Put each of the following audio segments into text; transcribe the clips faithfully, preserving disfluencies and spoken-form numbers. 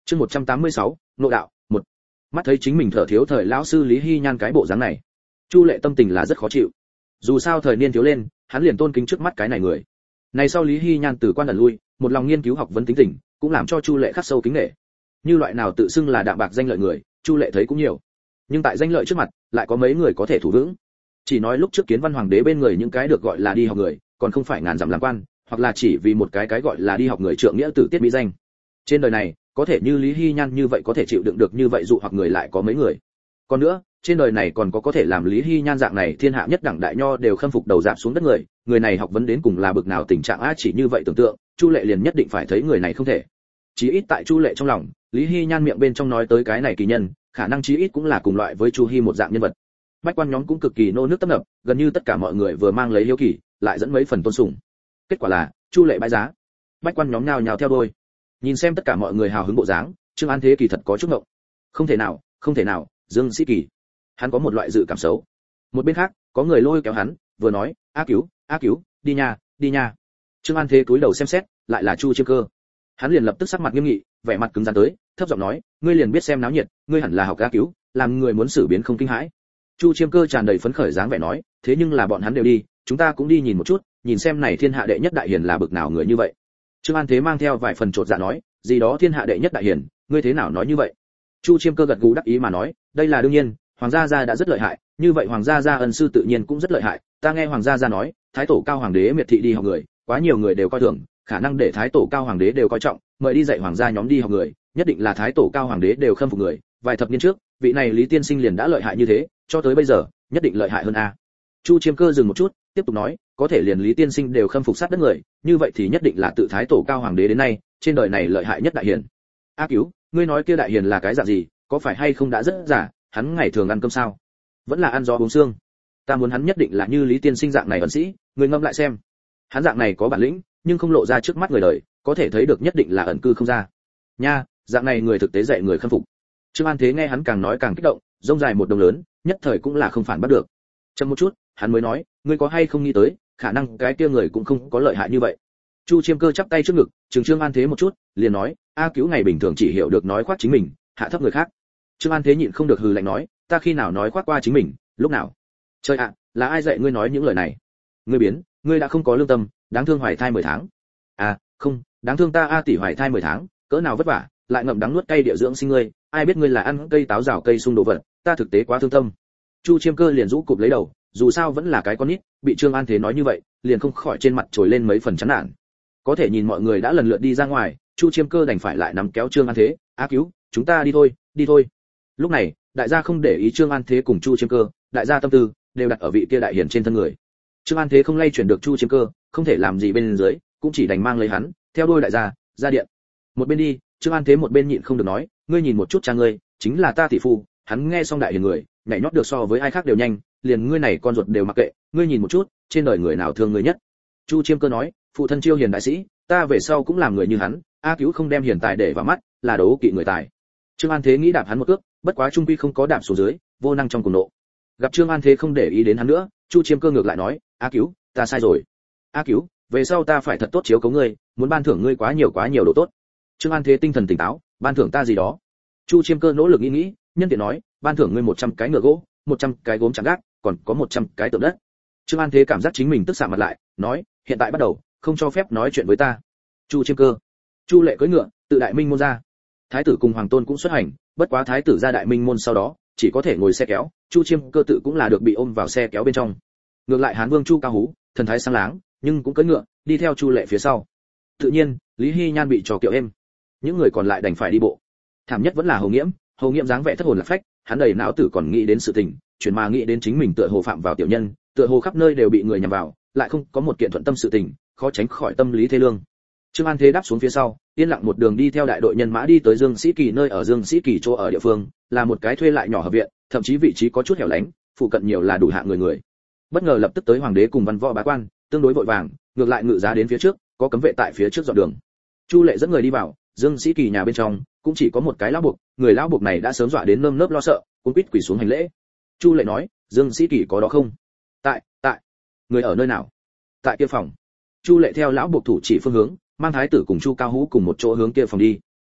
Chương một trăm tám mươi sáu, nội đạo, một. Mắt thấy chính mình thở thiếu thời lão sư Lý Hy Nhan cái bộ dáng này, Chu Lệ tâm tình là rất khó chịu. Dù sao thời niên thiếu lên, hắn liền tôn kính trước mắt cái này người. Này sau Lý Hy Nhan từ quan ẩn lui, một lòng nghiên cứu học vấn tính tình, cũng làm cho Chu Lệ khắc sâu kính nể. Như loại nào tự xưng là đạm bạc danh lợi người, Chu Lệ thấy cũng nhiều. Nhưng tại danh lợi trước mặt, lại có mấy người có thể thủ vững. Chỉ nói lúc trước Kiến Văn Hoàng đế bên người những cái được gọi là đi học người, còn không phải ngàn dặm làm quan, hoặc là chỉ vì một cái cái gọi là đi học người trượng nghĩa tử tiết mỹ danh. Trên đời này, có thể như Lý Hy Nhan như vậy có thể chịu đựng được như vậy dụ hoặc người lại có mấy người. Còn nữa, trên đời này còn có có thể làm Lý Hy Nhan dạng này thiên hạ nhất đẳng đại nho đều khâm phục đầu rạp xuống đất người, người này học vấn đến cùng là bực nào tình trạng á, chỉ như vậy tưởng tượng, Chu Lệ liền nhất định phải thấy người này không thể. Chí ít tại Chu Lệ trong lòng, Lý Hy Nhan miệng bên trong nói tới cái này kỳ nhân, khả năng chí ít cũng là cùng loại với Chu Hi một dạng nhân vật. Bách quan nhóm cũng cực kỳ nô nước tấp nập, gần như tất cả mọi người vừa mang lấy hiếu kỳ, lại dẫn mấy phần tôn sùng. Kết quả là, Chu Lệ bãi giá. Bách quan nhóm nhao nhao theo đuôi. Nhìn xem tất cả mọi người hào hứng bộ dáng, Trương An Thế kỳ thật có chút ngộng. Không thể nào, không thể nào, Dương Sĩ Kỳ. Hắn có một loại dự cảm xấu. Một bên khác, có người lôi kéo hắn, vừa nói, "A Cứu, A Cứu, đi nha, đi nha." Trương An Thế cúi đầu xem xét, lại là Chu Chiêm Cơ. Hắn liền lập tức sắc mặt nghiêm nghị, vẻ mặt cứng rắn tới, thấp giọng nói, "Ngươi liền biết xem náo nhiệt, ngươi hẳn là học A Cứu, làm người muốn xử biến không kinh hãi." Chu Chiêm Cơ tràn đầy phấn khởi dáng vẻ nói, "Thế nhưng là bọn hắn đều đi, chúng ta cũng đi nhìn một chút, nhìn xem này thiên hạ đệ nhất đại hiền là bực nào người như vậy." Trương An Thế mang theo vài phần trột dạ nói, "Gì đó thiên hạ đệ nhất đại hiền, ngươi thế nào nói như vậy?" Chu Chiêm Cơ gật gù đắc ý mà nói, "Đây là đương nhiên, hoàng gia gia đã rất lợi hại, như vậy hoàng gia gia ân sư tự nhiên cũng rất lợi hại, ta nghe hoàng gia gia nói, thái tổ cao hoàng đế miệt thị đi học người, quá nhiều người đều coi thường, khả năng để thái tổ cao hoàng đế đều coi trọng, mời đi dạy hoàng gia nhóm đi học người, nhất định là thái tổ cao hoàng đế đều khâm phục người, vài thập niên trước, vị này Lý tiên sinh liền đã lợi hại như thế, cho tới bây giờ, nhất định lợi hại hơn a." Chu Chiêm Cơ dừng một chút, tiếp tục nói, "Có thể liền Lý tiên sinh đều khâm phục sát đất người, như vậy thì nhất định là tự thái tổ cao hoàng đế đến nay, trên đời này lợi hại nhất đại hiền." "A Cứu, ngươi nói kia đại hiền là cái dạng gì, có phải hay không đã rất giả, hắn ngày thường ăn cơm sao? Vẫn là ăn gió uống xương? Ta muốn hắn nhất định là như Lý tiên sinh dạng này ẩn sĩ, ngươi ngâm lại xem. Hắn dạng này có bản lĩnh, nhưng không lộ ra trước mắt người đời, có thể thấy được nhất định là ẩn cư không ra. Nha, dạng này người thực tế dạy người khâm phục." Trương An Thế nghe hắn càng nói càng kích động, rông dài một đồng lớn, nhất thời cũng là không phản bắt được. Chậm một chút, hắn mới nói, "Ngươi có hay không nghĩ tới, khả năng cái kia người cũng không có lợi hại như vậy." Chu Chiêm Cơ chắp tay trước ngực, trừng Trương An Thế một chút, liền nói, "A Cứu ngày bình thường chỉ hiểu được nói khoác chính mình, hạ thấp người khác." Trương An Thế nhịn không được hừ lạnh nói, "Ta khi nào nói khoác qua chính mình, lúc nào?" "Trời ạ, là ai dạy ngươi nói những lời này? Ngươi biến, ngươi đã không có lương tâm, đáng thương hoài thai mười tháng." "À, không, đáng thương ta A tỷ hoài thai mười tháng, cỡ nào vất vả, lại ngậm đắng nuốt cay địa dưỡng sinh ngươi, ai biết ngươi là ăn cây táo rào cây sung đồ vật, ta thực tế quá thương tâm." Chu Chiêm Cơ liền rũ cụp lấy đầu, dù sao vẫn là cái con nít, bị Trương An Thế nói như vậy, liền không khỏi trên mặt trồi lên mấy phần chán nản. Có thể nhìn mọi người đã lần lượt đi ra ngoài, Chu Chiêm Cơ đành phải lại nắm kéo Trương An Thế, "A Cứu, chúng ta đi thôi, đi thôi." Lúc này, đại gia không để ý Trương An Thế cùng Chu Chiêm Cơ, đại gia tâm tư đều đặt ở vị kia đại hiền trên thân người. Trương An Thế không lay chuyển được Chu Chiêm Cơ, không thể làm gì bên dưới, cũng chỉ đành mang lấy hắn, theo đuôi đại gia, ra điện. Một bên đi, Trương An Thế một bên nhịn không được nói, "Ngươi nhìn một chút cha ngươi, chính là ta tỷ phu." Hắn nghe xong đại hiền người, nhảy nhót được so với ai khác đều nhanh, liền ngươi này con ruột đều mặc kệ, ngươi nhìn một chút, trên đời người nào thương ngươi nhất? Chu Chiêm Cơ nói, "Phụ thân chiêu hiền đại sĩ, ta về sau cũng làm người như hắn." A Cứu không đem hiền tài để vào mắt, là đấu kỵ người tài. Trương An Thế nghĩ đạp hắn một cước, bất quá trung quy không có đạp xuống dưới, vô năng trong cùng nộ. Gặp Trương An Thế không để ý đến hắn nữa, Chu Chiêm Cơ ngược lại nói, "A Cứu, ta sai rồi. A Cứu, về sau ta phải thật tốt chiếu cố ngươi, muốn ban thưởng ngươi quá nhiều quá nhiều đồ tốt." Trương An Thế tinh thần tỉnh táo, "Ban thưởng ta gì đó?" Chu Chiêm Cơ nỗ lực nghĩ nghĩ, nhân tiện nói, "Ban thưởng ngươi một trăm cái ngựa gỗ, một trăm cái gốm chạm gác, còn có một trăm cái tượng đất." Trương An Thế cảm giác chính mình tức sạm mặt lại, nói, "Hiện tại bắt đầu, không cho phép nói chuyện với ta." Chu Chiêm Cơ. Chu Lệ cưỡi ngựa, tự đại minh môn ra. Thái tử cùng hoàng tôn cũng xuất hành, bất quá thái tử ra đại minh môn sau đó, chỉ có thể ngồi xe kéo, Chu Chiêm Cơ tự cũng là được bị ôm vào xe kéo bên trong. Ngược lại Hán Vương Chu Cao Hú, thần thái sáng láng, nhưng cũng cưỡi ngựa, đi theo Chu Lệ phía sau. Tự nhiên, Lý Hy Nhan bị trò kiệu êm. Những người còn lại đành phải đi bộ. Thảm nhất vẫn là Hồ Nghiễm, Hồ Nghiễm dáng vẻ thất hồn lạc phách, hắn đầy não tử còn nghĩ đến sự tình, chuyển mà nghĩ đến chính mình tựa hồ phạm vào tiểu nhân, tựa hồ khắp nơi đều bị người nhằm vào, lại không có một kiện thuận tâm sự tình, khó tránh khỏi tâm lý thê lương. Trương An Thế đáp xuống phía sau, yên lặng một đường đi theo đại đội nhân mã đi tới Dương Sĩ Kỳ nơi ở Dương Sĩ Kỳ chỗ ở địa phương, là một cái thuê lại nhỏ hợp viện, thậm chí vị trí có chút hẻo lánh, phụ cận nhiều là đủ hạng người người. Bất ngờ lập tức tới hoàng đế cùng văn võ bá quan, tương đối vội vàng, ngược lại ngự giá đến phía trước, có cấm vệ tại phía trước dọn đường. Chu Lệ dẫn người đi vào, Dương Sĩ Kỳ nhà bên trong cũng chỉ có một cái lão buộc, người lão buộc này đã sớm dọa đến nơm nớp lo sợ, cuống quýt quỳ xuống hành lễ. Chu Lệ nói, Dương Sĩ Kỳ có đó không? Tại, tại. Người ở nơi nào? Tại kia phòng. Chu Lệ theo lão buộc thủ chỉ phương hướng, mang thái tử cùng Chu Cao Hú cùng một chỗ hướng kia phòng đi.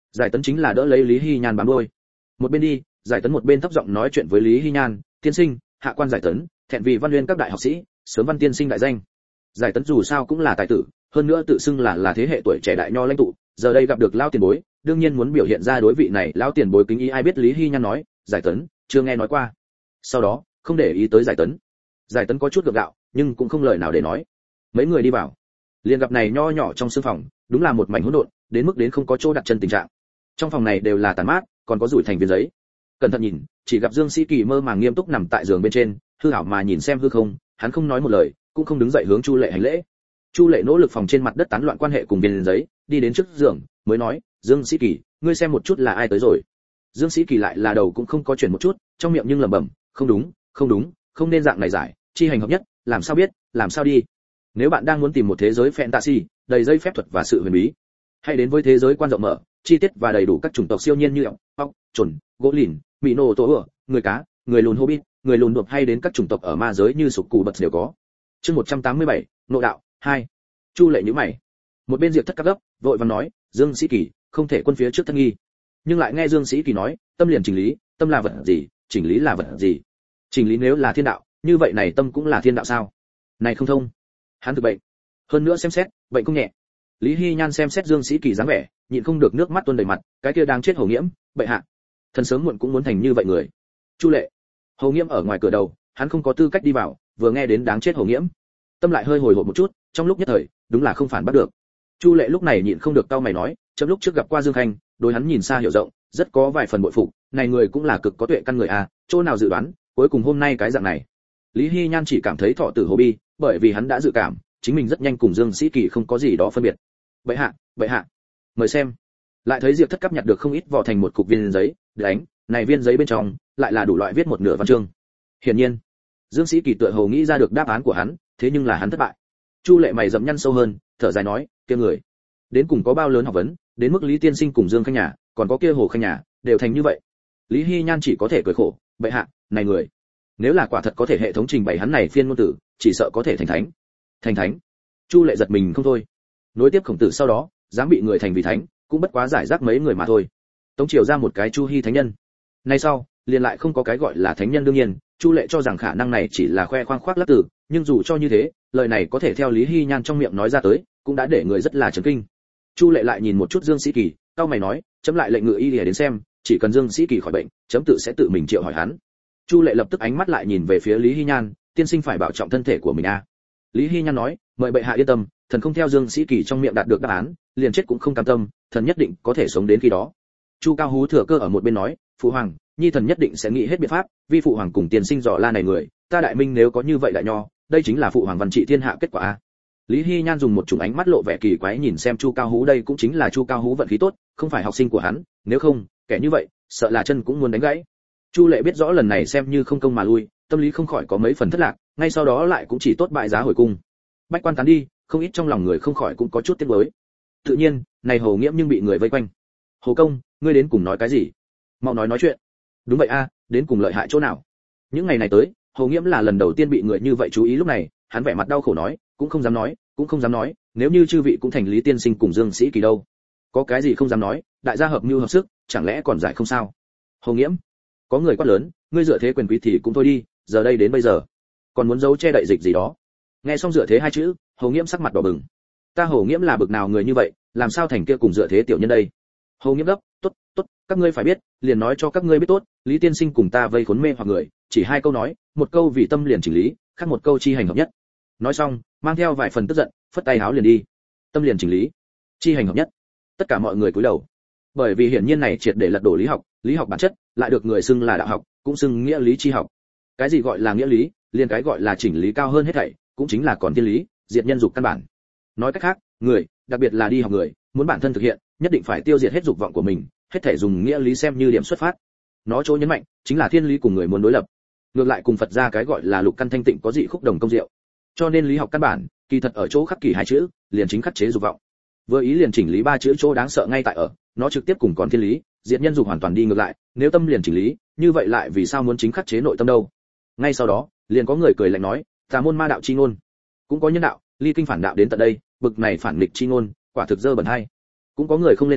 Giải Tấn chính là đỡ lấy Lý Hy Nhan bám đuôi. Một bên đi, Giải Tấn một bên thấp giọng nói chuyện với Lý Hy Nhan, "Tiên sinh, hạ quan Giải Tấn, thẹn vì Văn Nguyên các đại học sĩ, sớm văn tiên sinh đại danh." Giải Tấn dù sao cũng là tài tử, hơn nữa tự xưng là là thế hệ tuổi trẻ đại nho lãnh tụ, giờ đây gặp được lão tiền bối, đương nhiên muốn biểu hiện ra đối vị này lão tiền bối kính ý. Ai biết Lý Hy Nhan nói, "Giải Tấn, chưa nghe nói qua." Sau đó, không để ý tới Giải Tấn. Giải Tấn có chút gượng gạo, nhưng cũng không lời nào để nói. Mấy người đi vào, liền gặp này nho nhỏ trong sương phòng, đúng là một mảnh hỗn độn, đến mức đến không có chỗ đặt chân tình trạng. Trong phòng này đều là tàn mát, còn có rủi thành viên giấy. Cẩn thận nhìn, chỉ gặp Dương Sĩ Kỳ mơ màng nghiêm túc nằm tại giường bên trên, hư ảo mà nhìn xem hư không, hắn không nói một lời, cũng không đứng dậy hướng Chu Lệ hành lễ. Chu Lệ nỗ lực phòng trên mặt đất tán loạn quan hệ cùng viên giấy, đi đến trước giường, mới nói, "Dương Sĩ Kỳ, ngươi xem một chút là ai tới rồi." Dương Sĩ Kỳ lại là đầu cũng không có chuyển một chút, trong miệng nhưng lẩm bẩm, "Không đúng, không đúng, không nên dạng này giải, chi hành hợp nhất, làm sao biết, làm sao đi. Nếu bạn đang muốn tìm một thế giới fantasy, đầy dây phép thuật và sự huyền bí, hãy đến với thế giới quan rộng mở, chi tiết và đầy đủ các chủng tộc siêu nhiên như ọc, ọc, chuẩn, gỗ lìn, mỹ nô tổ ửa, người cá, người lùn hobbit, người lùn đột hay đến các chủng tộc ở ma giới như sục cù bật đều có." Chương một trăm tám mươi bảy, Nộ đạo hai. Chu Lệ nhíu mày. Một bên Diệp Thất các gấp, vội vàng nói, "Dương Sĩ Kỳ, không thể quân phía trước thân nghi." Nhưng lại nghe Dương Sĩ Kỳ nói, "Tâm liền chỉnh lý, tâm là vật gì, chỉnh lý là vật gì? Chỉnh lý nếu là thiên đạo, như vậy này tâm cũng là thiên đạo sao? Này không thông." Hắn thực bệnh, hơn nữa xem xét, bệnh không nhẹ. Lý Hy Nhan xem xét Dương Sĩ Kỳ dáng vẻ, nhịn không được nước mắt tuôn đầy mặt, cái kia đang chết Hồ Nghiễm, bệ hạ, thần sớm muộn cũng muốn thành như vậy người. Chu Lệ, Hồ Nghiễm ở ngoài cửa đầu, hắn không có tư cách đi vào, vừa nghe đến đáng chết Hồ Nghiễm, tâm lại hơi hồi hộp một chút, trong lúc nhất thời, đúng là không phản bắt được. Chu Lệ lúc này nhịn không được cau mày nói, chấm lúc trước gặp qua Dương Khanh, đối hắn nhìn xa hiểu rộng, rất có vài phần bội phục, này người cũng là cực có tuệ căn người à, chỗ nào dự đoán, cuối cùng hôm nay cái dạng này. Lý Hy Nhan chỉ cảm thấy thọ tử hồ bi, bởi vì hắn đã dự cảm, chính mình rất nhanh cùng Dương Sĩ Kỳ không có gì đó phân biệt. "Bệ hạ, bệ hạ, mời xem." Lại thấy Diệp Thất cắp nhặt được không ít vỏ thành một cục viên giấy, đánh, này viên giấy bên trong lại là đủ loại viết một nửa văn chương. Hiển nhiên, Dương Sĩ Kỳ tựa hồ nghĩ ra được đáp án của hắn, thế nhưng là hắn thất bại. Chu Lệ mày dậm nhăn sâu hơn, thở dài nói, "Kia người, đến cùng có bao lớn học vấn, đến mức Lý tiên sinh cùng Dương Khanh nhà, còn có kia Hồ Khanh nhà, đều thành như vậy." Lý Hy Nhan chỉ có thể cười khổ, "Bệ hạ, này người, nếu là quả thật có thể hệ thống trình bày hắn này phiên ngôn tử, chỉ sợ có thể thành thánh." Thành thánh? Chu Lệ giật mình không thôi. Nối tiếp Khổng Tử sau đó, dám bị người thành vì thánh, cũng bất quá giải rác mấy người mà thôi. Tống Triều ra một cái Chu Hi thánh nhân. Nay sau, liền lại không có cái gọi là thánh nhân. Đương nhiên, Chu Lệ cho rằng khả năng này chỉ là khoe khoang khoác lác tử, nhưng dù cho như thế, lời này có thể theo Lý Hy Nhan trong miệng nói ra tới, cũng đã để người rất là chấn kinh. Chu Lệ lại nhìn một chút Dương Sĩ Kỳ, cau mày nói, chấm lại lệnh ngự y để đến xem, chỉ cần Dương Sĩ Kỳ khỏi bệnh, chấm tự sẽ tự mình triệu hỏi hắn. Chu Lệ lập tức ánh mắt lại nhìn về phía Lý Hy Nhan, tiên sinh phải bảo trọng thân thể của mình a. À. Lý Hy Nhan nói, mời bệ hạ yên tâm, thần không theo Dương Sĩ Kỳ trong miệng đạt được đáp án, liền chết cũng không cam tâm, thần nhất định có thể sống đến khi đó. Chu Cao Hú thừa cơ ở một bên nói, phụ hoàng, nhi thần nhất định sẽ nghĩ hết biện pháp, vì phụ hoàng cùng tiên sinh dò la này người, ta đại minh nếu có như vậy đại nho, đây chính là phụ hoàng văn trị thiên hạ kết quả a. Lý Hy Nhan dùng một chủng ánh mắt lộ vẻ kỳ quái nhìn xem Chu Cao Hú, đây cũng chính là Chu Cao Hú vận khí tốt, không phải học sinh của hắn, nếu không, kẻ như vậy, sợ là chân cũng muốn đánh gãy. Chu Lệ biết rõ lần này xem như không công mà lui, tâm lý không khỏi có mấy phần thất lạc, ngay sau đó lại cũng chỉ tốt bại giá hồi cung. Bách quan tán đi, không ít trong lòng người không khỏi cũng có chút tiếc nuối. Tự nhiên, này Hồ Nghiễm nhưng bị người vây quanh. Hồ công, ngươi đến cùng nói cái gì? Mau nói nói chuyện. Đúng vậy a, đến cùng lợi hại chỗ nào? Những ngày này tới, Hồ Nghiễm là lần đầu tiên bị người như vậy chú ý, lúc này, hắn vẻ mặt đau khổ nói, cũng không dám nói, cũng không dám nói, nếu như chư vị cũng thành Lý tiên sinh cùng Dương Sĩ Kỳ đâu? Có cái gì không dám nói, đại gia hợp mưu hợp sức, chẳng lẽ còn giải không sao? Hồ Nghiễm, có người quát lớn, ngươi dựa thế quyền quý thì cũng thôi đi, giờ đây đến bây giờ, còn muốn giấu che đậy dịch gì đó? Nghe xong dựa thế hai chữ, Hồ Nghiễm sắc mặt đỏ bừng. Ta Hồ Nghiễm là bực nào người như vậy, làm sao thành kia cùng dựa thế tiểu nhân đây? Hồ Nghiễm gấp, tốt, tốt, các ngươi phải biết, liền nói cho các ngươi biết tốt, Lý tiên sinh cùng ta vây khốn mê hoặc người, chỉ hai câu nói, một câu vì tâm liền chỉnh lý, khác một câu chi hành hợp nhất. Nói xong, mang theo vài phần tức giận, phất tay áo liền đi. Tâm liền chỉnh lý, chi hành hợp nhất. Tất cả mọi người cúi đầu. Bởi vì hiển nhiên này triệt để lật đổ lý học, lý học bản chất, lại được người xưng là đạo học, cũng xưng nghĩa lý chi học. Cái gì gọi là nghĩa lý, liền cái gọi là chỉnh lý cao hơn hết thảy, cũng chính là còn tiên lý, diệt nhân dục căn bản. Nói cách khác, người, đặc biệt là đi học người, muốn bản thân thực hiện, nhất định phải tiêu diệt hết dục vọng của mình, hết thảy dùng nghĩa lý xem như điểm xuất phát. Nó chỗ nhấn mạnh, chính là thiên lý cùng người muốn đối lập. Ngược lại cùng Phật gia cái gọi là lục căn thanh tịnh có dị khúc đồng công diệu. Cho nên lý học căn bản, kỳ thật ở chỗ khắc kỷ hai chữ, liền chính khắc chế dục vọng. Vừa ý liền chỉnh lý ba chữ chỗ đáng sợ ngay tại ở, nó trực tiếp cùng còn thiên lý, diệt nhân dục hoàn toàn đi ngược lại, nếu tâm liền chỉnh lý, như vậy lại vì sao muốn chính khắc chế nội tâm đâu? Ngay sau đó, liền có người cười lạnh nói, tà môn ma đạo chi ngôn, cũng có nhân đạo, ly kinh phản đạo đến tận đây, bực này phản nghịch chi ngôn, quả thực dơ bẩn hay. Cũng có người không lên tiếng,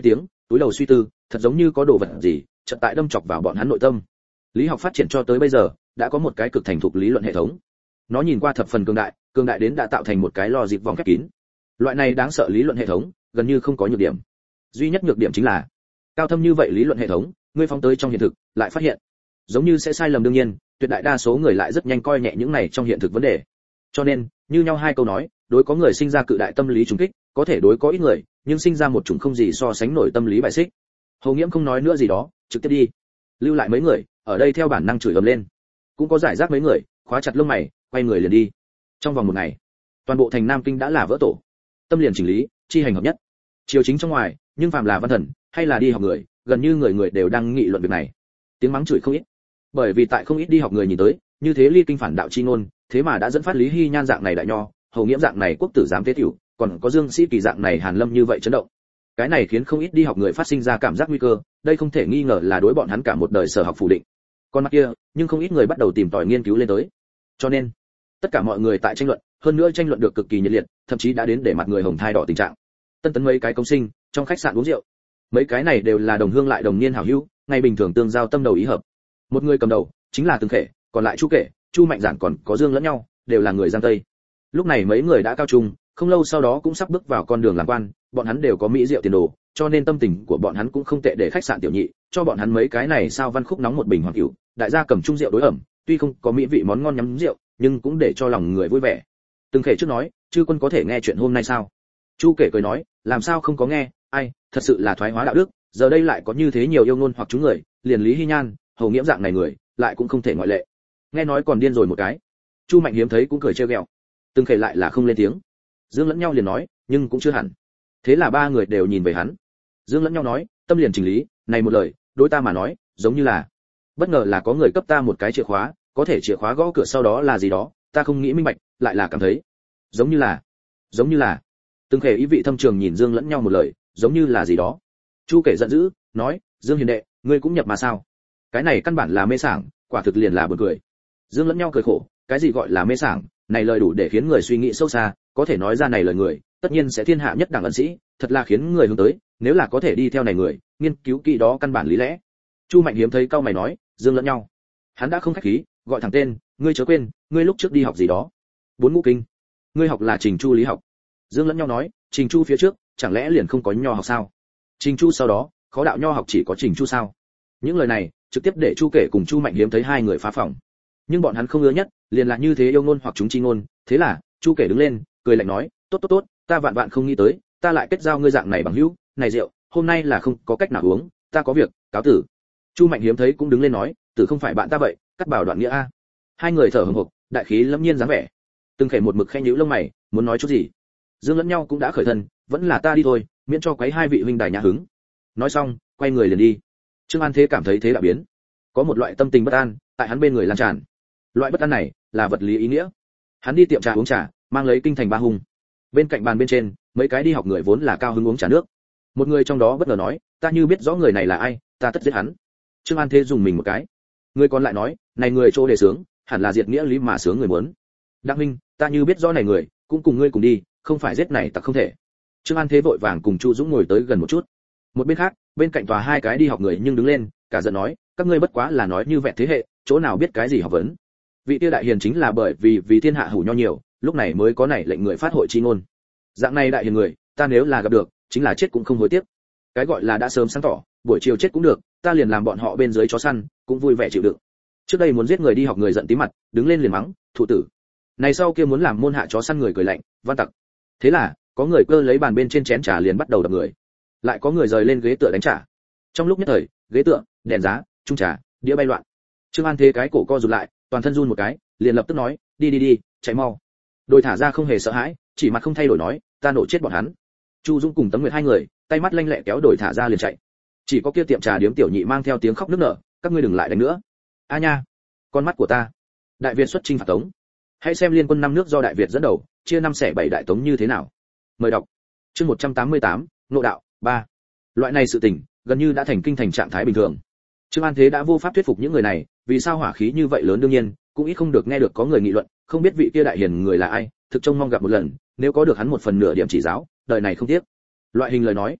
túi đầu suy tư, thật giống như có đồ vật gì chợt tại đâm chọc vào bọn hắn nội tâm. Lý học phát triển cho tới bây giờ đã có một cái cực thành thục lý luận hệ thống. Nó nhìn qua thập phần cường đại, cường đại đến đã tạo thành một cái logic vòng khép kín. Loại này đáng sợ lý luận hệ thống gần như không có nhược điểm. Duy nhất nhược điểm chính là cao thâm như vậy lý luận hệ thống, ngươi phóng tới trong hiện thực lại phát hiện giống như sẽ sai lầm. Đương nhiên, tuyệt đại đa số người lại rất nhanh coi nhẹ những này trong hiện thực vấn đề. Cho nên, như nhau hai câu nói, đối có người sinh ra cự đại tâm lý trùng kích, có thể đối có ít người, nhưng sinh ra một chủng không gì so sánh nổi tâm lý bài xích. Hồ Nghiễm không nói nữa gì đó, trực tiếp đi. Lưu lại mấy người, ở đây theo bản năng chửi ầm lên. Cũng có giải rác mấy người, khóa chặt lông mày, quay người liền đi. Trong vòng một ngày, toàn bộ thành Nam Kinh đã là vỡ tổ. Tâm liền chỉnh lý, chi hành hợp nhất. Triều chính trong ngoài, nhưng phàm là văn thần, hay là đi học người, gần như người người đều đang nghị luận việc này. Tiếng mắng chửi không ít. Bởi vì tại không ít đi học người nhìn tới, như thế ly kinh phản đạo chi ngôn, thế mà đã dẫn phát Lý Hy Nhan dạng này đại nho, Hầu Nghiễm dạng này quốc tử giám tế tiểu, còn có Dương Sĩ Kỳ dạng này Hàn Lâm như vậy chấn động. Cái này khiến không ít đi học người phát sinh ra cảm giác nguy cơ, đây không thể nghi ngờ là đối bọn hắn cả một đời sở học phủ định. Còn mặt kia, nhưng không ít người bắt đầu tìm tòi nghiên cứu lên tới. Cho nên, tất cả mọi người tại tranh luận, hơn nữa tranh luận được cực kỳ nhiệt liệt, thậm chí đã đến để mặt người hồng thai đỏ tình trạng. Tân tấn mấy cái công sinh, trong khách sạn uống rượu. Mấy cái này đều là đồng hương lại đồng niên hảo hữu, ngày bình thường tương giao tâm đầu ý hợp. Một người cầm đầu chính là Từng Khể, còn lại Chu Kể, Chu Mạnh Giản còn có Dương lẫn nhau, đều là người Giang Tây. Lúc này mấy người đã cao trung, không lâu sau đó cũng sắp bước vào con đường làm quan, bọn hắn đều có mỹ rượu tiền đồ, cho nên tâm tình của bọn hắn cũng không tệ, để khách sạn tiểu nhị cho bọn hắn mấy cái này sao văn khúc nóng một bình hoàng cửu, đại gia cầm chung rượu đối ẩm, tuy không có mỹ vị món ngon nhắm rượu, nhưng cũng để cho lòng người vui vẻ. Từng Khể trước nói, chư quân có thể nghe chuyện hôm nay sao? Chu Kể cười nói, làm sao không có nghe, ai, thật sự là thoái hóa đạo đức, giờ đây lại có như thế nhiều yêu ngôn hoặc chúng người, liền Lý Hy Nhan, Hầu Nghiễm dạng này người, lại cũng không thể ngoại lệ. Nghe nói còn điên rồi một cái. Chu Mạnh Hiếm thấy cũng cười trêu ghẹo. Từng Khể lại là không lên tiếng. Dương lẫn nhau liền nói, nhưng cũng chưa hẳn. Thế là ba người đều nhìn về hắn. Dương lẫn nhau nói, tâm liền chỉnh lý, này một lời, đối ta mà nói, giống như là bất ngờ là có người cấp ta một cái chìa khóa, có thể chìa khóa gõ cửa sau đó là gì đó, ta không nghĩ minh bạch, lại là cảm thấy giống như là giống như là Từng Khể ý vị thâm trường nhìn Dương lẫn nhau một lời, giống như là gì đó. Chu Kể giận dữ, nói, Dương hiền đệ, ngươi cũng nhập mà sao? Cái này căn bản là mê sảng, quả thực liền là buồn cười. Dương lẫn nhau cười khổ, cái gì gọi là mê sảng, này lời đủ để khiến người suy nghĩ sâu xa, có thể nói ra này lời người, tất nhiên sẽ thiên hạ nhất đẳng ân sĩ, thật là khiến người hướng tới, nếu là có thể đi theo này người, nghiên cứu kỹ đó căn bản lý lẽ. Chu Mạnh Hiếm thấy cao mày nói, Dương lẫn nhau. Hắn đã không khách khí, gọi thẳng tên, ngươi chớ quên, ngươi lúc trước đi học gì đó? Bốn ngũ kinh. Ngươi học là Trình Chu lý học. Dương lẫn nhau nói, Trình Chu phía trước, chẳng lẽ liền không có nho học sao? Trình Chu sau đó, khó đạo nho học chỉ có Trình Chu sao? Những lời này, trực tiếp để Chu Kể cùng Chu Mạnh Hiếm thấy hai người phá phòng. Nhưng bọn hắn không ưa nhất, liền là như thế yêu ngôn hoặc chúng chi ngôn, thế là, Chu Kể đứng lên, cười lạnh nói, tốt tốt tốt, ta vạn vạn không nghĩ tới, ta lại kết giao ngươi dạng này bằng hữu, này rượu, hôm nay là không có cách nào uống, ta có việc, cáo tử. Chu Mạnh Hiếm thấy cũng đứng lên nói, tử không phải bạn ta vậy, cắt bảo đoạn nghĩa a. Hai người thở hổn hộc, đại khí lâm nhiên dáng vẻ. Từng Khể một mực khẽ nhíu lông mày, muốn nói chút gì. Dương lẫn nhau cũng đã khởi thân, vẫn là ta đi thôi, miễn cho quấy hai vị huynh đài nhà hứng. Nói xong, quay người liền đi. Trương An Thế cảm thấy thế đã biến, có một loại tâm tình bất an tại hắn bên người lan tràn. Loại bất an này là vật lý ý nghĩa. Hắn đi tiệm trà uống trà, mang lấy kinh thành ba hùng. Bên cạnh bàn bên trên, mấy cái đi học người vốn là cao hứng uống trà nước. Một người trong đó bất ngờ nói, ta như biết rõ người này là ai, ta tất giết hắn. Trương An Thế dùng mình một cái. Người còn lại nói, này người chỗ đề sướng, hẳn là diệt nghĩa lý mà sướng người muốn. Đặng minh, ta như biết rõ này người, cũng cùng ngươi cùng đi, không phải giết này tặc không thể. Trương An Thế vội vàng cùng Chu Dũng ngồi tới gần một chút. Một bên khác, bên cạnh tòa hai cái đi học người nhưng đứng lên, cả giận nói, các ngươi bất quá là nói như vẹn thế hệ, chỗ nào biết cái gì học vấn. Vị tiêu đại hiền chính là bởi vì vì thiên hạ hủ nho nhiều, lúc này mới có này lệnh người phát hội chi ngôn. Dạng này đại hiền người, ta nếu là gặp được, chính là chết cũng không hối tiếc. Cái gọi là đã sớm sáng tỏ, buổi chiều chết cũng được, ta liền làm bọn họ bên dưới chó săn, cũng vui vẻ chịu đựng. Trước đây muốn giết người đi học người giận tí mặt, đứng lên liền mắng, thụ tử. Này sau kia muốn làm môn hạ chó săn người cười lạnh, văn tặc. Thế là, có người cơ lấy bàn bên trên chén trà liền bắt đầu đập người. Lại có người rời lên ghế tựa đánh trả. Trong lúc nhất thời, ghế tựa, đèn giá, chung trà, đĩa bay loạn. Trương An Thế cái cổ co rụt lại, toàn thân run một cái, liền lập tức nói, đi đi đi, chạy mau. Đôi thả ra không hề sợ hãi, chỉ mặt không thay đổi nói, ta nổ chết bọn hắn. Chu Dung cùng Tấm Nguyệt hai người, tay mắt lanh lẹ kéo đồi thả ra liền chạy. Chỉ có kia tiệm trà điếm tiểu nhị mang theo tiếng khóc nức nở, các ngươi đừng lại đánh nữa. A nha, con mắt của ta. Đại Việt xuất chinh phạt Tống. Hãy xem liên quân năm nước do Đại Việt dẫn đầu, chia năm xẻ bảy đại Tống như thế nào. Mời đọc. Chương một trăm tám mươi tám, Ngộ đạo ba. Loại này sự tình, gần như đã thành kinh thành trạng thái bình thường. Trương An Thế đã vô pháp thuyết phục những người này, vì sao hỏa khí như vậy lớn đương nhiên, cũng ít không được nghe được có người nghị luận, không biết vị kia đại hiền người là ai, thực trông mong gặp một lần, nếu có được hắn một phần nửa điểm chỉ giáo, đời này không tiếc. Loại hình lời nói,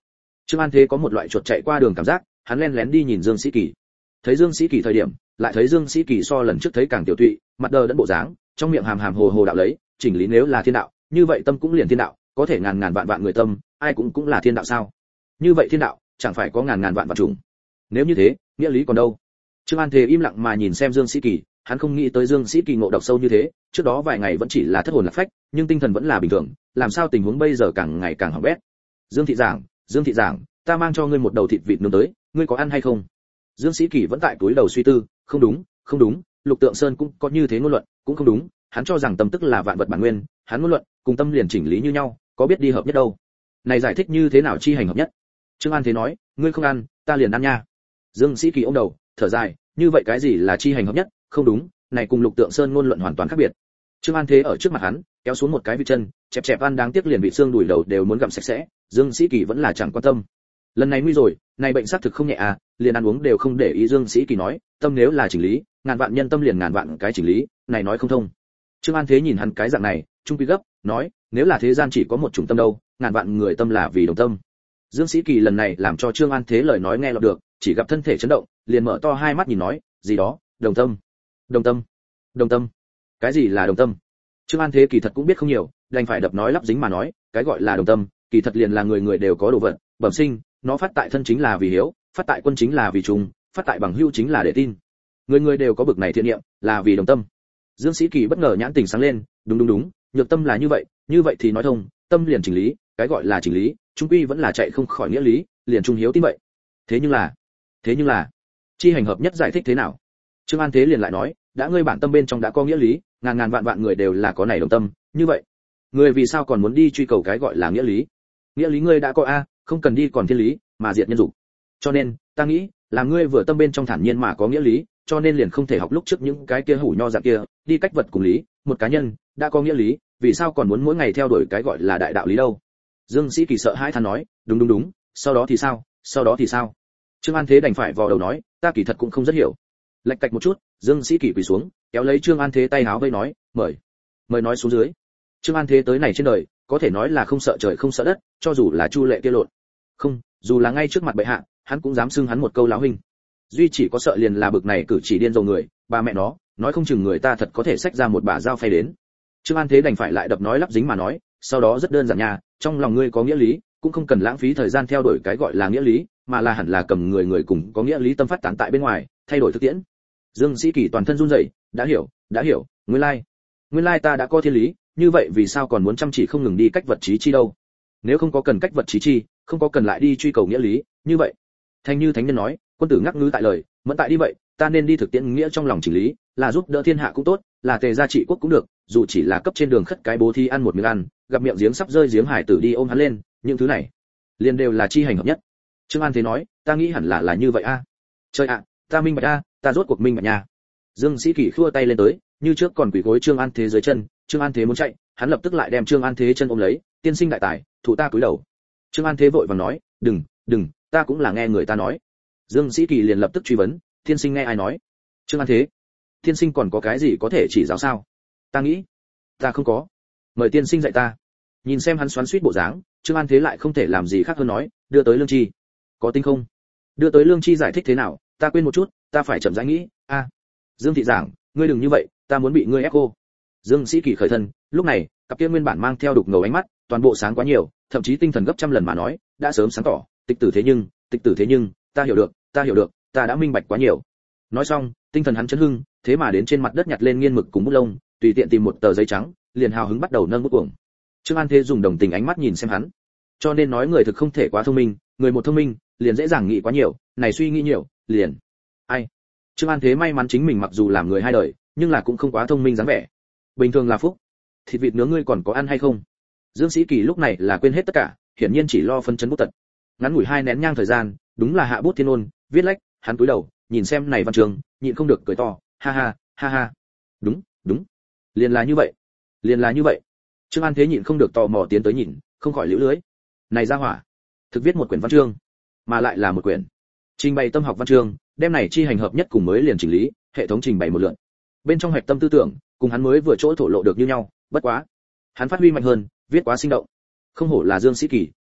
Trương An Thế có một loại chuột chạy qua đường cảm giác, hắn lén lén đi nhìn Dương Sĩ Kỳ. Thấy Dương Sĩ Kỳ thời điểm, lại thấy Dương Sĩ Kỳ so lần trước thấy càng tiểu tụy, mặt đờ đẫn bộ dáng, trong miệng hàm hàm hồ hồ đạo lấy, chỉnh lý nếu là thiên đạo, như vậy tâm cũng liền thiên đạo, có thể ngàn ngàn vạn vạn người tâm, ai cũng cũng là thiên đạo sao? Như vậy thiên đạo, chẳng phải có ngàn ngàn vạn vạn chủng. Nếu như thế, nghĩa lý còn đâu? Trương An Thế im lặng mà nhìn xem Dương Sĩ Kỳ, hắn không nghĩ tới Dương Sĩ Kỳ ngộ độc sâu như thế, trước đó vài ngày vẫn chỉ là thất hồn lạc phách, nhưng tinh thần vẫn là bình thường, làm sao tình huống bây giờ càng ngày càng hỏng bét. Dương thị giảng, Dương thị giảng, ta mang cho ngươi một đầu thịt vịt nướng tới, ngươi có ăn hay không? Dương Sĩ Kỳ vẫn tại túi đầu suy tư, không đúng, không đúng, Lục Tượng Sơn cũng có như thế ngôn luận, cũng không đúng, hắn cho rằng tâm tức là vạn vật bản nguyên, hắn ngôn luận cùng tâm liền chỉnh lý như nhau, có biết đi hợp nhất đâu. Này giải thích như thế nào chi hành hợp nhất? Trương An Thế nói, ngươi không ăn, ta liền ăn nha. Dương Sĩ Kỳ ôm đầu, thở dài, như vậy cái gì là chi hành hợp nhất? Không đúng, này cùng Lục Tượng Sơn ngôn luận hoàn toàn khác biệt. Trương An Thế ở trước mặt hắn, kéo xuống một cái vị chân, chẹp chẹp ăn đáng tiếc liền vị xương đùi đầu đều muốn gặm sạch sẽ, Dương Sĩ Kỳ vẫn là chẳng quan tâm. Lần này nguy rồi, này bệnh xác thực không nhẹ à, liền ăn uống đều không để ý. Dương Sĩ Kỳ nói, tâm nếu là chỉnh lý, ngàn vạn nhân tâm liền ngàn vạn cái chỉnh lý, này nói không thông. Trương An Thế nhìn hắn cái dạng này, trung quy gấp, nói, nếu là thế gian chỉ có một chủng tâm đâu, ngàn vạn người tâm là vì đồng tâm. Dương Sĩ Kỳ lần này làm cho Trương An Thế lời nói nghe lọt được, chỉ gặp thân thể chấn động, liền mở to hai mắt nhìn nói, gì đó, đồng tâm, đồng tâm, đồng tâm, cái gì là đồng tâm? Trương An Thế kỳ thật cũng biết không nhiều, đành phải đập nói lắp dính mà nói, cái gọi là đồng tâm, kỳ thật liền là người người đều có đồ vật, bẩm sinh, nó phát tại thân chính là vì hiếu, phát tại quân chính là vì trung, phát tại bằng hữu chính là để tin. Người người đều có bực này thiện niệm, là vì đồng tâm. Dương Sĩ Kỳ bất ngờ nhãn tình sáng lên, đúng đúng đúng, nhược tâm là như vậy, như vậy thì nói thông, tâm liền chỉnh lý, cái gọi là chỉnh lý, trung quy vẫn là chạy không khỏi nghĩa lý, liền trung hiếu tin vậy. Thế nhưng là, thế nhưng là, chi hành hợp nhất giải thích thế nào? Trương An Thế liền lại nói, đã ngươi bản tâm bên trong đã có nghĩa lý, ngàn ngàn vạn vạn người đều là có này đồng tâm, như vậy, người vì sao còn muốn đi truy cầu cái gọi là nghĩa lý? Nghĩa lý ngươi đã có a, không cần đi còn thiên lý, mà diệt nhân dục. Cho nên, ta nghĩ, là ngươi vừa tâm bên trong thản nhiên mà có nghĩa lý, cho nên liền không thể học lúc trước những cái kia hủ nho dạng kia, đi cách vật cùng lý, một cá nhân đã có nghĩa lý, vì sao còn muốn mỗi ngày theo đuổi cái gọi là đại đạo lý đâu? Dương Sĩ Kỳ sợ hãi than nói, đúng đúng đúng, sau đó thì sao? Sau đó thì sao? Trương An Thế đành phải vò đầu nói, ta kỳ thật cũng không rất hiểu. Lệch cạch một chút, Dương Sĩ Kỳ quỳ xuống, kéo lấy Trương An Thế tay háo vây nói, mời, mời nói xuống dưới. Trương An Thế tới này trên đời, có thể nói là không sợ trời không sợ đất, cho dù là Chu Lệ kia lộn, không, dù là ngay trước mặt bệ hạ, hắn cũng dám xưng hắn một câu lão huynh. Duy chỉ có sợ liền là bực này cử chỉ điên rồ người, ba mẹ nó, nói không chừng người ta thật có thể xách ra một bả dao phay đến. Trương An Thế đành phải lại đập nói lắp dính mà nói, sau đó rất đơn giản nha, trong lòng ngươi có nghĩa lý, cũng không cần lãng phí thời gian theo đuổi cái gọi là nghĩa lý, mà là hẳn là cầm người người cùng có nghĩa lý tâm phát tán tại bên ngoài, thay đổi thực tiễn. Dương Sĩ Kỳ toàn thân run rẩy, đã hiểu, đã hiểu, nguyên lai, nguyên lai ta đã có thiên lý, như vậy vì sao còn muốn chăm chỉ không ngừng đi cách vật trí chi đâu? Nếu không có cần cách vật trí chi, không có cần lại đi truy cầu nghĩa lý, như vậy, thanh như thánh nhân nói, quân tử ngắc ngứ tại lời, mẫn tại đi vậy, ta nên đi thực tiễn nghĩa trong lòng chỉnh lý, là giúp đỡ thiên hạ cũng tốt, là tề gia trị quốc cũng được, dù chỉ là cấp trên đường khất cái bố thí ăn một miếng ăn, gặp miệng giếng sắp rơi giếng hải tử đi ôm hắn lên, những thứ này, liền đều là chi hành hợp nhất. Trương An Thế nói, ta nghĩ hẳn là là như vậy a. À. Trời ạ, ta minh bạch a, ta rốt cuộc minh bạch nha. Dương Sĩ Kỳ khua tay lên tới, như trước còn quỳ gối Trương An Thế dưới chân, Trương An Thế muốn chạy, hắn lập tức lại đem Trương An Thế chân ôm lấy, tiên sinh đại tài, thụ ta cúi đầu. Trương An Thế vội vàng nói, đừng, đừng, ta cũng là nghe người ta nói. Dương Sĩ Kỳ liền lập tức truy vấn, tiên sinh nghe ai nói? Trương An Thế, tiên sinh còn có cái gì có thể chỉ giáo sao? Ta nghĩ, ta không có. Mời tiên sinh dạy ta. Nhìn xem hắn xoắn xuýt bộ dáng, Trương An Thế lại không thể làm gì khác hơn nói, đưa tới lương chi. Có tinh không? Đưa tới lương chi giải thích thế nào? Ta quên một chút, ta phải chậm rãi nghĩ. A, à. Dương thị giảng, ngươi đừng như vậy, ta muốn bị ngươi ép cô. Dương Sĩ Kỳ khởi thân, lúc này, cặp kia nguyên bản mang theo đục ngầu ánh mắt, toàn bộ sáng quá nhiều, thậm chí tinh thần gấp trăm lần mà nói, đã sớm sáng tỏ, tịch tử thế nhưng, tịch tử thế nhưng, ta hiểu được, ta hiểu được, ta đã minh bạch quá nhiều. Nói xong, tinh thần hắn chấn hưng, thế mà đến trên mặt đất nhặt lên nghiên mực cùng bút lông, tùy tiện tìm một tờ giấy trắng, liền hào hứng bắt đầu nâng bút cuồng. Trương An Thế dùng đồng tình ánh mắt nhìn xem hắn. Cho nên nói người thực không thể quá thông minh, người một thông minh, liền dễ dàng nghĩ quá nhiều, này suy nghĩ nhiều, liền. Ai? Trương An Thế may mắn chính mình mặc dù làm người hai đời, nhưng là cũng không quá thông minh dáng vẻ. Bình thường là phúc. Thịt vịt nướng ngươi còn có ăn hay không? Dương Sĩ Kỳ lúc này là quên hết tất cả, hiển nhiên chỉ lo phân chấn bút tật. Ngắn ngủi hai nén nhang thời gian, đúng là hạ bút thiên ôn, viết lách, hắn cúi đầu, nhìn xem này văn trường, nhịn không được cười to, ha ha, ha ha. Đúng, đúng. Liền là như vậy. Liền là như vậy. Trương An Thế nhịn không được tò mò tiến tới nhìn, không khỏi liễu lưới. Này ra hỏa, thực viết một quyển văn chương, mà lại là một quyển trình bày tâm học văn chương, đem này chi hành hợp nhất cùng mới liền chỉnh lý, hệ thống trình bày một lượt. Bên trong hạch tâm tư tưởng, cùng hắn mới vừa chỗ thổ lộ được như nhau, bất quá, hắn phát huy mạnh hơn, viết quá sinh động. Không hổ là Dương Sĩ Kỳ,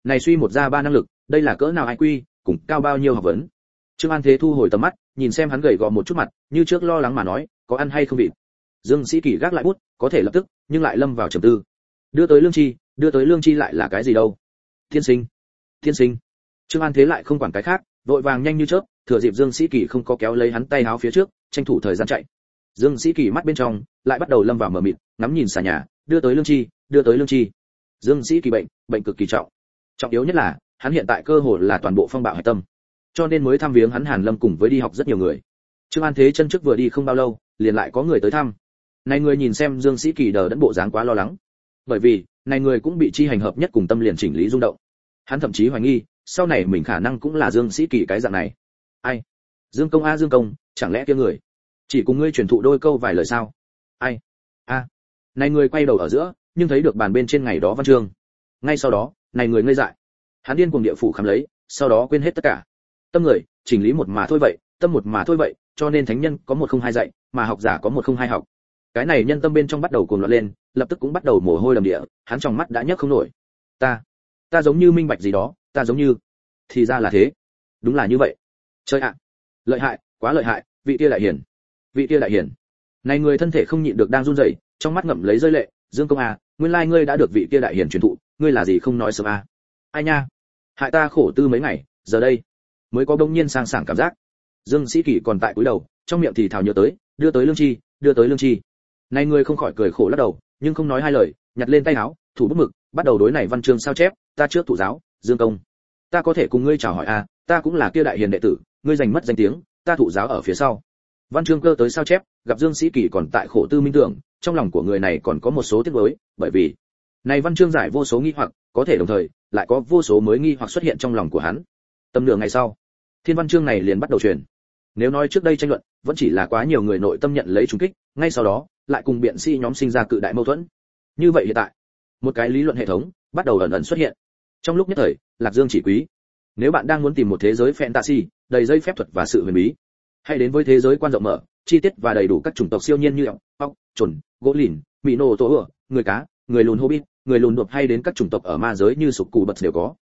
Này suy một ra ba năng lực, đây là cỡ nào ai quy, cùng cao bao nhiêu học vấn. Trương An Thế thu hồi tầm mắt, nhìn xem hắn gầy gò một chút mặt, như trước lo lắng mà nói, có ăn hay không vịt. Dương Sĩ Kỳ gác lại bút, có thể lập tức, nhưng lại lâm vào trầm tư. Đưa tới lương chi, đưa tới lương chi lại là cái gì đâu? Thiên sinh, thiên sinh. Trương An Thế lại không quản cái khác, vội vàng nhanh như chớp, thừa dịp Dương Sĩ Kỳ không có kéo lấy hắn tay áo phía trước, tranh thủ thời gian chạy. Dương Sĩ Kỳ mắt bên trong lại bắt đầu lâm vào mờ mịt, ngắm nhìn xà nhà, đưa tới lương chi, đưa tới lương chi. Dương Sĩ Kỳ bệnh, bệnh cực kỳ trọng. Trọng yếu nhất là, hắn hiện tại cơ hồ là toàn bộ phong bạo hải tâm, cho nên mới thăm viếng hắn Hàn Lâm cùng với đi học rất nhiều người. Trương An Thế chân trước vừa đi không bao lâu, liền lại có người tới thăm. Này người nhìn xem Dương Sĩ Kỳ đờ đẫn bộ dáng quá lo lắng, bởi vì này người cũng bị chi hành hợp nhất cùng tâm liền chỉnh lý rung động. Hắn thậm chí hoài nghi, sau này mình khả năng cũng là Dương Sĩ Kỳ cái dạng này. Ai? Dương Công a Dương Công, chẳng lẽ kia người chỉ cùng ngươi truyền thụ đôi câu vài lời sao? Ai? A. À. Này người quay đầu ở giữa, nhưng thấy được bàn bên trên ngày đó văn chương. Ngay sau đó, này người ngây dại. Hắn điên cuồng địa phủ khám lấy, sau đó quên hết tất cả. Tâm người, chỉnh lý một mà thôi vậy, tâm một mà thôi vậy, cho nên thánh nhân có một không hai dạy, mà học giả có một không hai học. Cái này nhân tâm bên trong bắt đầu cuồng loạn lên, lập tức cũng bắt đầu mồ hôi đầm địa, hắn trong mắt đã nhấc không nổi. Ta, ta giống như minh bạch gì đó, ta giống như, thì ra là thế, đúng là như vậy. Chơi ạ, lợi hại, quá lợi hại, vị kia đại hiển, vị kia đại hiển. Này người thân thể không nhịn được đang run rẩy, trong mắt ngậm lấy rơi lệ. Dương Công à, nguyên lai ngươi đã được vị kia đại hiển truyền thụ, ngươi là gì không nói sớm à? Ai nha, hại ta khổ tư mấy ngày, giờ đây mới có bỗng nhiên sang sảng cảm giác. Dương Sĩ Kỳ còn tại cúi đầu, trong miệng thì thào nhớ tới, đưa tới lương chi, đưa tới lương chi. Này người không khỏi cười khổ lắc đầu, nhưng không nói hai lời, nhặt lên tay áo, thủ bút mực, bắt đầu đối này văn chương sao chép. Ta trước thụ giáo, Dương Công, ta có thể cùng ngươi chào hỏi à, ta cũng là kia đại hiền đệ tử, ngươi giành mất danh tiếng, ta thụ giáo ở phía sau. Văn chương cơ tới sao chép, gặp Dương Sĩ Kỳ còn tại khổ tư minh tưởng, trong lòng của người này còn có một số tiếc nuối, bởi vì này văn chương giải vô số nghi hoặc, có thể đồng thời lại có vô số mới nghi hoặc xuất hiện trong lòng của hắn. Tầm nửa ngày sau, thiên văn chương này liền bắt đầu truyền. Nếu nói trước đây tranh luận vẫn chỉ là quá nhiều người nội tâm nhận lấy trùng kích, ngay sau đó lại cùng biện sĩ nhóm sinh ra cự đại mâu thuẫn. Như vậy hiện tại, một cái lý luận hệ thống bắt đầu ẩn ẩn xuất hiện. Trong lúc nhất thời, Lạc Dương chỉ quý. Nếu bạn đang muốn tìm một thế giới fantasy đầy dây phép thuật và sự huyền bí, hãy đến với thế giới quan rộng mở, chi tiết và đầy đủ các chủng tộc siêu nhiên như ọc, ọc, chuẩn, gỗ lìn, mỹ nổ tổ ửa, người cá, người lùn hobbit, người lùn đột hay đến các chủng tộc ở ma giới như sục cù bật đều có.